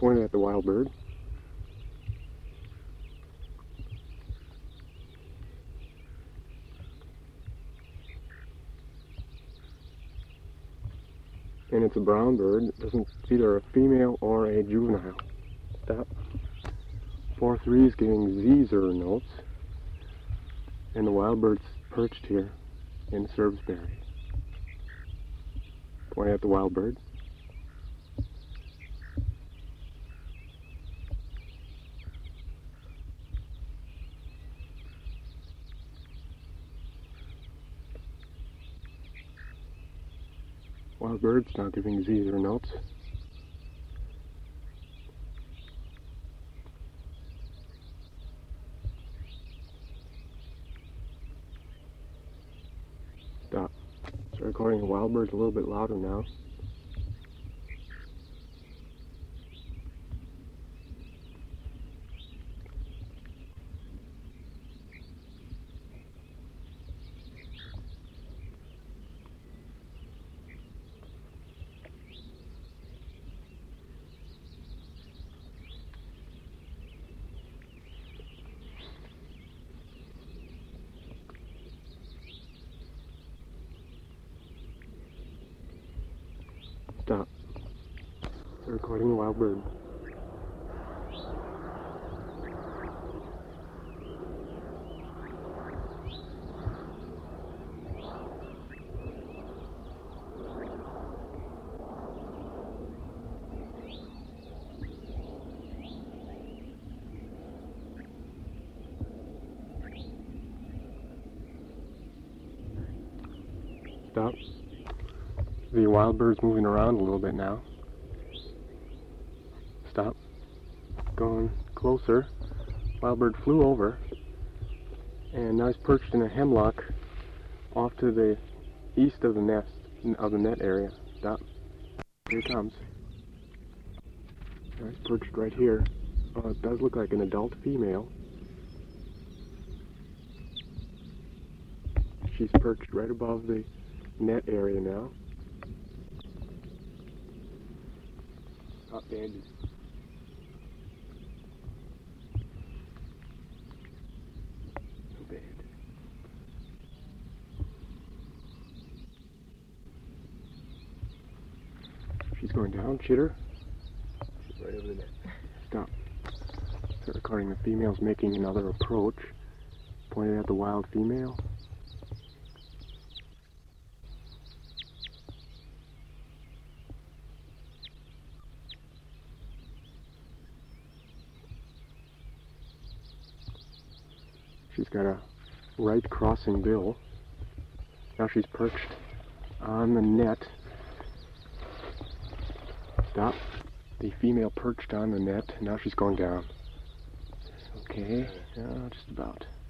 Pointed at the wild bird. And it's a brown bird. It's either a female or a juvenile. Stop. 4-3 is giving Zeezer notes. And the wild bird's perched here in serviceberry. Pointing at the wild bird. Wild bird's now giving Zeezer notes. Stop. Start recording the wild birds a little bit louder now. Stop. Start recording the wild bird. Stop. The wild bird's moving around a little bit now. Stop. Going closer. Wild bird flew over, and now he's perched in a hemlock off to the east of the nest, of the net area. Stop. Here he comes. Now he's perched right here. It does look like an adult female. She's perched right above the net area now. Not dandy. So bad. She's going down, chitter. She's right over the net. Stop. Start recording the female's making another approach. Pointed at the wild female. She's got a right crossing bill. Now she's perched on the net. Stop. The female perched on the net. Now she's going down. Okay, just about.